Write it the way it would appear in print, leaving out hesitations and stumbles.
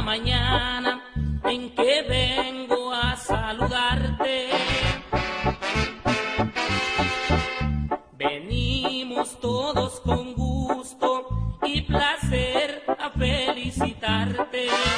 mañana en que vengo a saludarte. Venimos todos con gusto y placer a felicitarte.